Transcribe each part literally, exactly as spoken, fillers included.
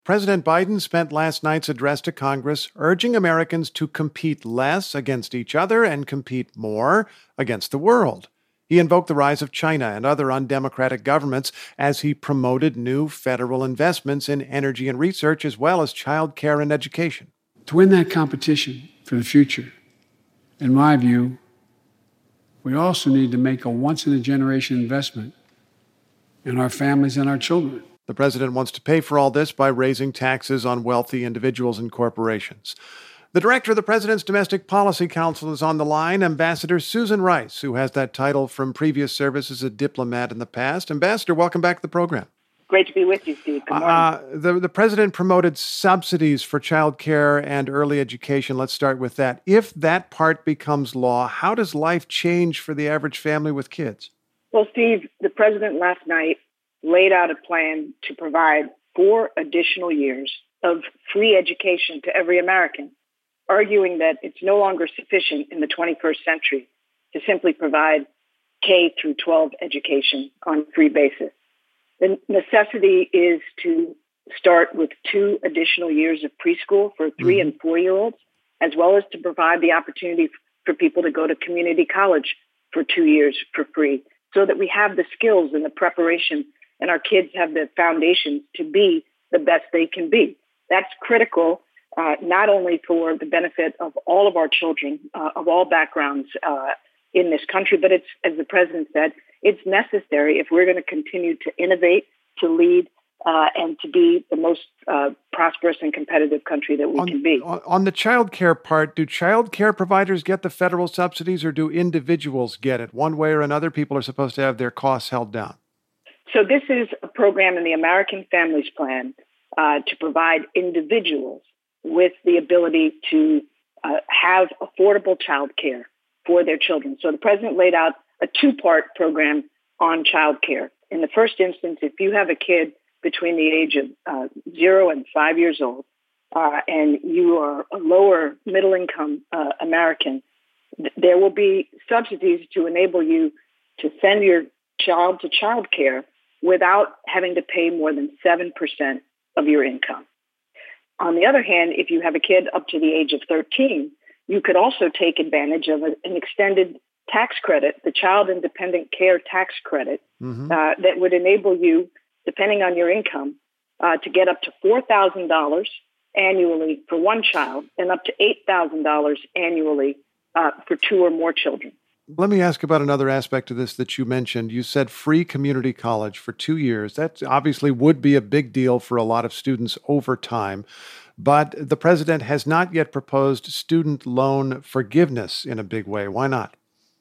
President Biden spent last night's address to Congress urging Americans to compete less against each other and compete more against the world. He invoked the rise of China and other undemocratic governments as he promoted new federal investments in energy and research, as well as child care and education. To win that competition for the future, in my view, we also need to make a once-in-a-generation investment in our families and our children. The president wants to pay for all this by raising taxes on wealthy individuals and corporations. The director of the President's Domestic Policy Council is on the line, Ambassador Susan Rice, who has that title from previous service as a diplomat in the past. Ambassador, welcome back to the program. Great to be with you, Steve. Good morning. Uh, the, the president promoted subsidies for child care and early education. Let's start with that. If that part becomes law, how does life change for the average family with kids? Well, Steve, the president last night laid out a plan to provide four additional years of free education to every American, arguing that it's no longer sufficient in the twenty-first century to simply provide K through twelve education on a free basis. The necessity is to start with two additional years of preschool for three mm-hmm. and four-year-olds, as well as to provide the opportunity for people to go to community college for two years for free, so that we have the skills and the preparation and our kids have the foundations to be the best they can be. That's critical, uh, not only for the benefit of all of our children, uh, of all backgrounds uh, in this country, but it's, as the president said, it's necessary if we're going to continue to innovate, to lead, uh, and to be the most uh, prosperous and competitive country that we on, can be. On the child care part, do child care providers get the federal subsidies or do individuals get it? One way or another, people are supposed to have their costs held down. So this is a program in the American Families Plan uh, to provide individuals with the ability to uh, have affordable child care for their children. So the president laid out a two-part program on child care. In the first instance, if you have a kid between the age of uh, zero and five years old, uh, and you are a lower middle-income uh, American, th- there will be subsidies to enable you to send your child to child care without having to pay more than seven percent of your income. On the other hand, if you have a kid up to the age of thirteen, you could also take advantage of a, an extended tax credit, the Child Independent Care Tax Credit, mm-hmm. uh, that would enable you, depending on your income, uh, to get up to four thousand dollars annually for one child and up to eight thousand dollars annually uh, for two or more children. Let me ask about another aspect of this that you mentioned. You said free community college for two years. That obviously would be a big deal for a lot of students over time. But the president has not yet proposed student loan forgiveness in a big way. Why not?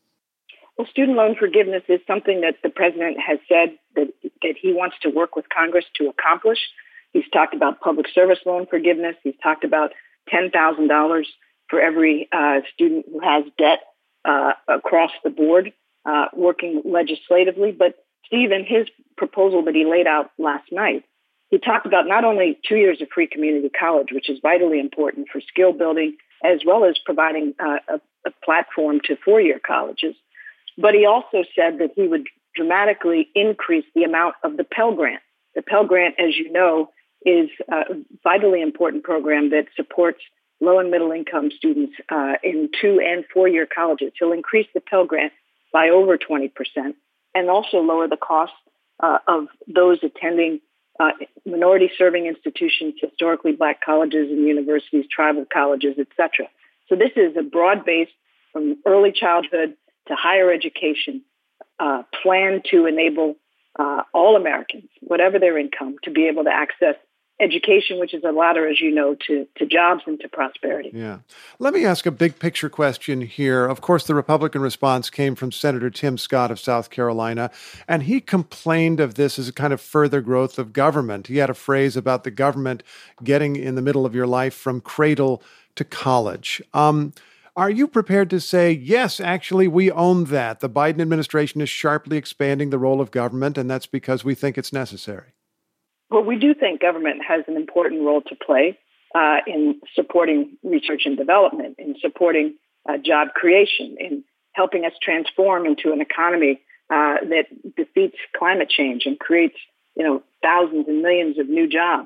Well, student loan forgiveness is something that the president has said that, that he wants to work with Congress to accomplish. He's talked about public service loan forgiveness. He's talked about ten thousand dollars for every uh, student who has debt uh, across the board, uh, working legislatively. But Steve, in his proposal that he laid out last night, he talked about not only two years of free community college, which is vitally important for skill building, as well as providing uh, a, a platform to four-year colleges, but he also said that he would dramatically increase the amount of the Pell Grant. The Pell Grant, as you know, is a vitally important program that supports low and middle income students uh, in two and four-year colleges. He'll increase the Pell Grant by over twenty percent and also lower the cost uh, of those attending uh, minority-serving institutions, historically black colleges and universities, tribal colleges, et cetera. So this is a broad-based, from early childhood to higher education, uh, plan to enable uh, all Americans, whatever their income, to be able to access education, which is a ladder, as you know, to, to jobs and to prosperity. Yeah. Let me ask a big picture question here. Of course, the Republican response came from Senator Tim Scott of South Carolina, and he complained of this as a kind of further growth of government. He had a phrase about the government getting in the middle of your life from cradle to college. Um, Are you prepared to say, yes, actually, we own that? The Biden administration is sharply expanding the role of government, and that's because we think it's necessary. Well, we do think government has an important role to play uh, in supporting research and development, in supporting uh, job creation, in helping us transform into an economy uh, that defeats climate change and creates, you know, thousands and millions of new jobs.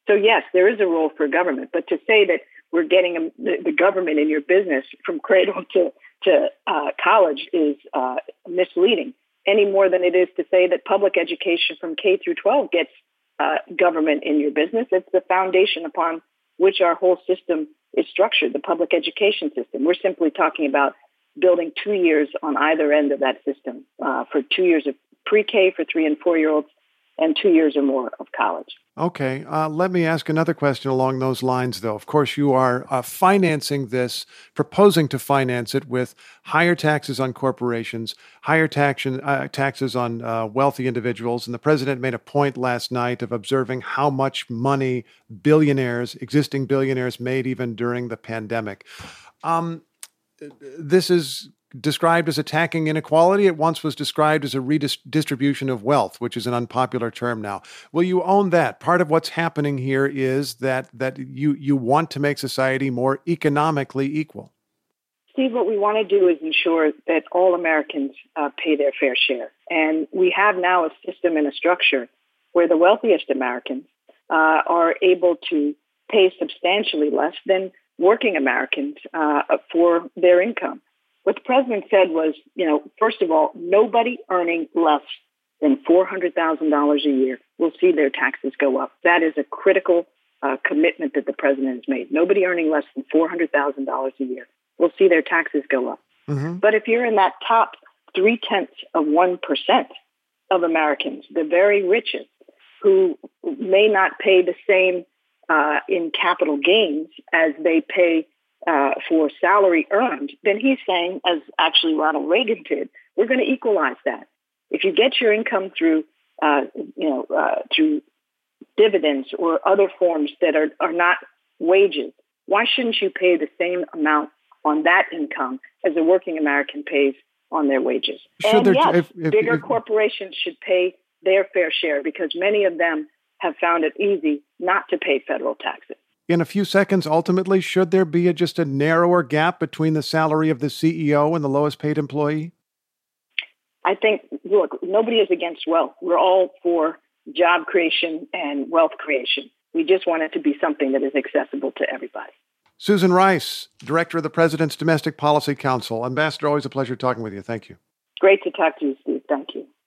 So yes, there is a role for government, but to say that we're getting a, the, the government in your business from cradle to to uh, college is uh, misleading, any more than it is to say that public education from K through twelve gets uh, government in your business. It's the foundation upon which our whole system is structured, the public education system. We're simply talking about building two years on either end of that system uh, for two years of pre-K for three and four-year-olds and two years or more of college. Okay. Uh, let me ask another question along those lines, though. Of course, you are uh, financing this, proposing to finance it with higher taxes on corporations, higher tax, uh, taxes on uh, wealthy individuals. And the president made a point last night of observing how much money billionaires, existing billionaires, made even during the pandemic. Um, this is described as attacking inequality. It once was described as a redistribution of wealth, which is an unpopular term now. Will you own that? Part of what's happening here is that that you you want to make society more economically equal. Steve, what we want to do is ensure that all Americans uh, pay their fair share. And we have now a system and a structure where the wealthiest Americans uh, are able to pay substantially less than working Americans uh, for their income. What the president said was, you know, first of all, nobody earning less than four hundred thousand dollars a year will see their taxes go up. That is a critical uh, commitment that the president has made. Nobody earning less than four hundred thousand dollars a year will see their taxes go up. Mm-hmm. But if you're in that top three-tenths of one percent of Americans, the very richest, who may not pay the same uh, in capital gains as they pay Uh, for salary earned, then he's saying, as actually Ronald Reagan did, we're going to equalize that. If you get your income through, uh, you know, uh, through dividends or other forms that are, are not wages, why shouldn't you pay the same amount on that income as a working American pays on their wages? Should and yes, if, if, bigger if, corporations should pay their fair share because many of them have found it easy not to pay federal taxes. In a few seconds, ultimately, should there be a, just a narrower gap between the salary of the C E O and the lowest paid employee? I think, look, nobody is against wealth. We're all for job creation and wealth creation. We just want it to be something that is accessible to everybody. Susan Rice, Director of the President's Domestic Policy Council. Ambassador, always a pleasure talking with you. Thank you. Great to talk to you, Steve. Thank you.